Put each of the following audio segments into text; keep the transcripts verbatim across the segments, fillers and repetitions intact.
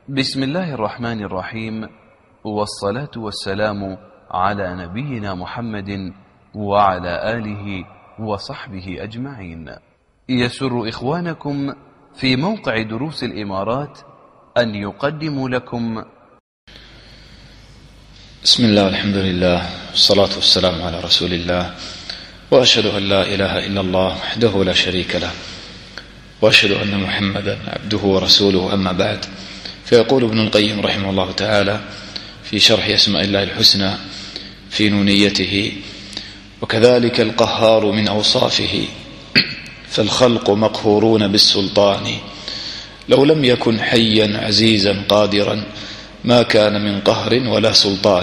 بسم الله الرحمن الرحيم، والصلاة والسلام على نبينا محمد وعلى آله وصحبه أجمعين. يسر إخوانكم في موقع دروس الإمارات أن يقدموا لكم بسم الله والحمد لله والصلاة والسلام على رسول الله، وأشهد أن لا إله إلا الله وحده لا شريك له، وأشهد أن محمدا عبده ورسوله، أما بعد. فيقول ابن القيم رحمه الله تعالى في شرح أسماء الله الحسنى في نونيته: وكذلك القهار من أوصافه، فالخلق مقهورون بالسلطان، لو لم يكن حيا عزيزا قادرا ما كان من قهر ولا سلطان.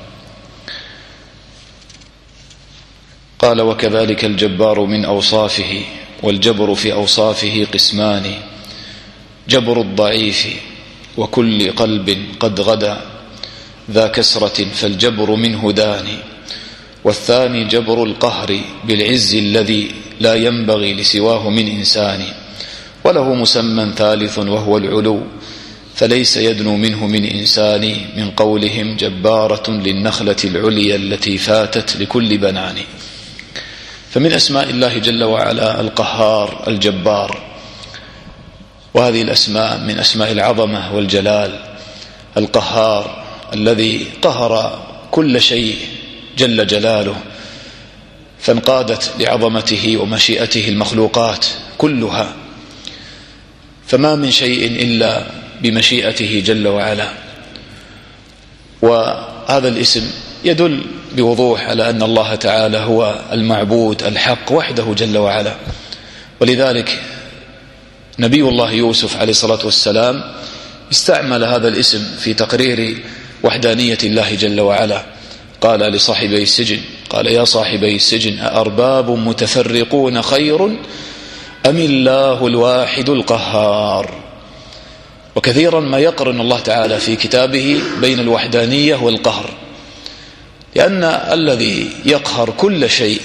قال: وكذلك الجبار من أوصافه، والجبر في أوصافه قسمان: جبر الضعيف وكل قلب قد غدا ذا كسرة فالجبر منه داني، والثاني جبر القهر بالعز الذي لا ينبغي لسواه من إنسان، وله مسمى ثالث وهو العلو، فليس يدنو منه من إنسان، من قولهم جبارة للنخلة العليا التي فاتت لكل بنان. فمن أسماء الله جل وعلا القهار الجبار، وهذه الأسماء من أسماء العظمة والجلال. القهار الذي قهر كل شيء جل جلاله، فانقادت لعظمته ومشيئته المخلوقات كلها، فما من شيء إلا بمشيئته جل وعلا. وهذا الاسم يدل بوضوح على أن الله تعالى هو المعبود الحق وحده جل وعلا. ولذلك نبي الله يوسف عليه الصلاة والسلام استعمل هذا الاسم في تقرير وحدانية الله جل وعلا. قال لصاحبي السجن: قال يا صاحبي السجن، أأرباب متفرقون خير أم الله الواحد القهار؟ وكثيرا ما يقرن الله تعالى في كتابه بين الوحدانية والقهر، لأن الذي يقهر كل شيء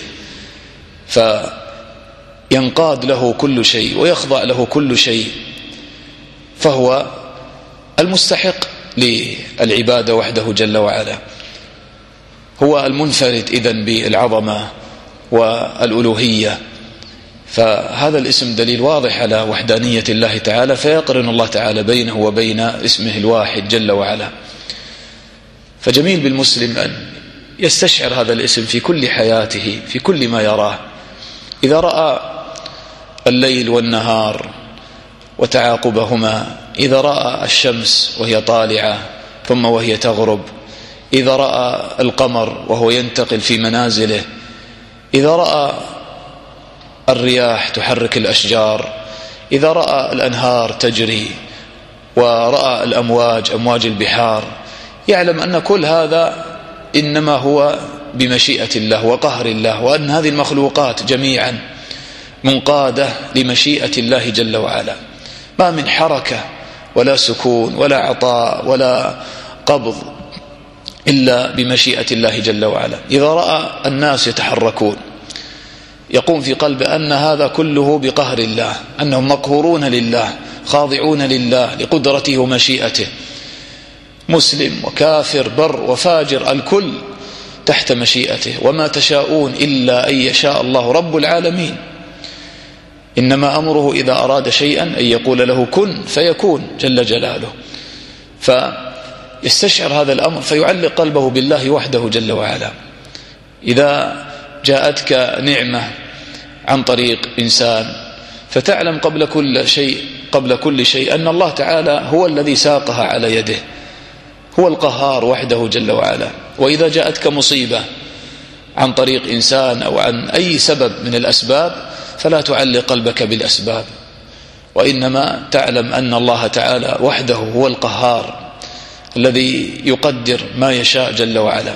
فينقاد له كل شيء ويخضع له كل شيء، فهو المستحق للعبادة وحده جل وعلا، هو المنفرد إذن بالعظمة والألوهية. فهذا الاسم دليل واضح على وحدانية الله تعالى، فيقرن الله تعالى بينه وبين اسمه الواحد جل وعلا. فجميل بالمسلم أن يستشعر هذا الاسم في كل حياته، في كل ما يراه. إذا رأى الليل والنهار وتعاقبهما، إذا رأى الشمس وهي طالعة ثم وهي تغرب، إذا رأى القمر وهو ينتقل في منازله، إذا رأى الرياح تحرك الأشجار، إذا رأى الأنهار تجري، ورأى الأمواج أمواج البحار، يعلم أن كل هذا إنما هو بمشيئة الله وقهر الله، وأن هذه المخلوقات جميعا منقادة لمشيئة الله جل وعلا، ما من حركة ولا سكون ولا عطاء ولا قبض إلا بمشيئة الله جل وعلا. إذا رأى الناس يتحركون، يقوم في قلبه أن هذا كله بقهر الله، أنهم مقهورون لله خاضعون لله لقدرته ومشيئته، مسلم وكافر بر وفاجر الكل تحت مشيئته، وما تشاءون إلا أن يشاء الله رب العالمين. إنما أمره إذا أراد شيئا أن يقول له كن فيكون جل جلاله. فيستشعر هذا الأمر فيعلق قلبه بالله وحده جل وعلا. إذا جاءتك نعمة عن طريق إنسان، فتعلم قبل كل شيء قبل كل شيء أن الله تعالى هو الذي ساقها على يده، هو القهار وحده جل وعلا. وإذا جاءتك مصيبة عن طريق إنسان أو عن أي سبب من الأسباب، فلا تعلق قلبك بالأسباب، وإنما تعلم أن الله تعالى وحده هو القهار الذي يقدر ما يشاء جل وعلا.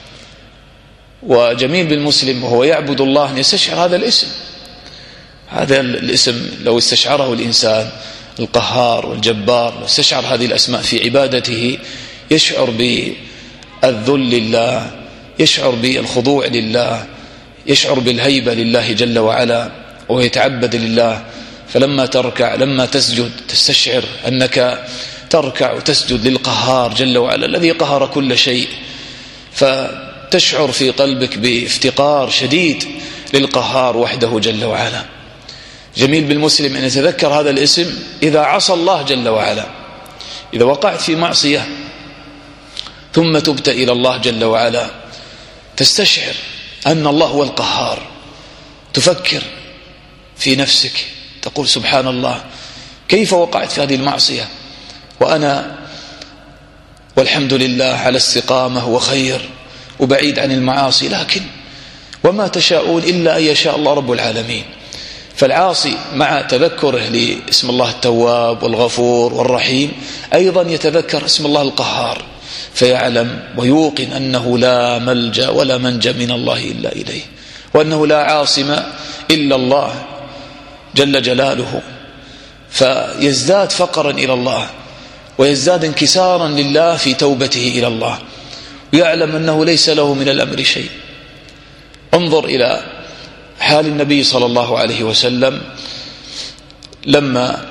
وجميل بالمسلم وهو يعبد الله أن يستشعر هذا الاسم. هذا الاسم لو استشعره الإنسان القهار والجبار، لو استشعر هذه الأسماء في عبادته، يشعر بالذل لله، يشعر بالخضوع لله، يشعر بالهيبة لله جل وعلا، ويتعبد لله. فلما تركع لما تسجد تستشعر أنك تركع وتسجد للقهار جل وعلا الذي قهر كل شيء، فتشعر في قلبك بافتقار شديد للقهار وحده جل وعلا. جميل بالمسلم أن يتذكر هذا الاسم إذا عصى الله جل وعلا. إذا وقعت في معصية ثم تبت إلى الله جل وعلا تستشعر أن الله هو القهار، تفكر في نفسك تقول سبحان الله كيف وقعت في هذه المعصية وأنا والحمد لله على استقامة وخير وبعيد عن المعاصي، لكن وما تشاءون إلا أن يشاء الله رب العالمين. فالعاصي مع تذكره لاسم الله التواب والغفور والرحيم أيضا يتذكر اسم الله القهار، فيعلم ويوقن أنه لا ملجأ ولا منجأ من الله إلا إليه، وأنه لا عاصم إلا الله جل جلاله، فيزداد فقرا إلى الله ويزداد انكسارا لله في توبته إلى الله، ويعلم أنه ليس له من الأمر شيء. انظر إلى حال النبي صلى الله عليه وسلم لما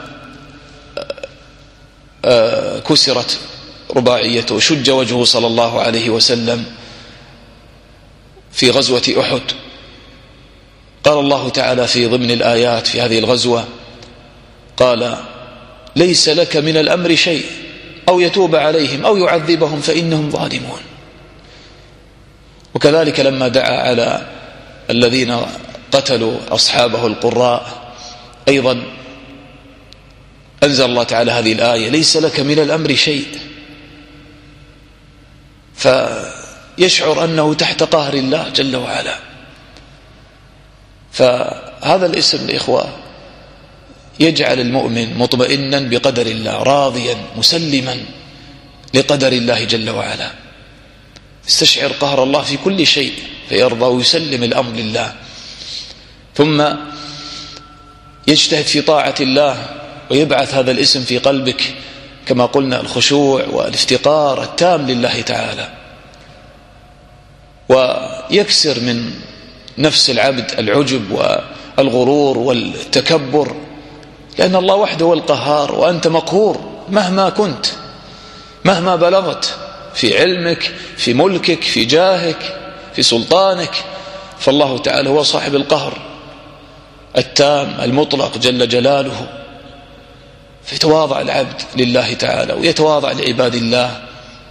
كسرت رباعيته وشج وجهه صلى الله عليه وسلم في غزوة أحد. قال الله تعالى في ضمن الآيات في هذه الغزوة قال ليس لك من الأمر شيء أو يتوب عليهم أو يعذبهم فإنهم ظالمون. وكذلك لما دعا على الذين قتلوا أصحابه القراء أيضا أنزل الله تعالى هذه الآية ليس لك من الأمر شيء، فيشعر أنه تحت قهر الله جل وعلا. فهذا الاسم الإخوة يجعل المؤمن مطمئنا بقدر الله راضيا مسلما لقدر الله جل وعلا، استشعر قهر الله في كل شيء فيرضى ويسلم الأمر لله، ثم يجتهد في طاعة الله ويبعث هذا الاسم في قلبك كما قلنا الخشوع والافتقار التام لله تعالى، ويكسر من نفس العبد العجب والغرور والتكبر، لأن الله وحده هو القهار وأنت مقهور مهما كنت مهما بلغت في علمك في ملكك في جاهك في سلطانك، فالله تعالى هو صاحب القهر التام المطلق جل جلاله. فيتواضع العبد لله تعالى ويتواضع لعباد الله.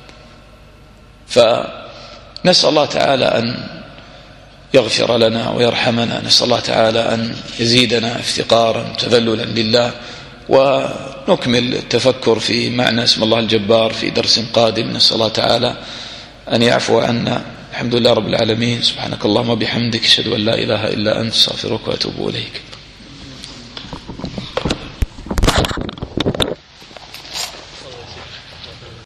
فنسأل الله تعالى أن يغفر لنا ويرحمنا، نسأل الله تعالى أن يزيدنا افتقارا تذللا لله، ونكمل التفكر في معنى اسم الله الجبار في درس قادم. نسأل الله تعالى أن يعفو عنا. الحمد لله رب العالمين. سبحانك اللهم وبحمدك أشهد أن لا إله إلا أنت أستغفرك وأتوب إليك.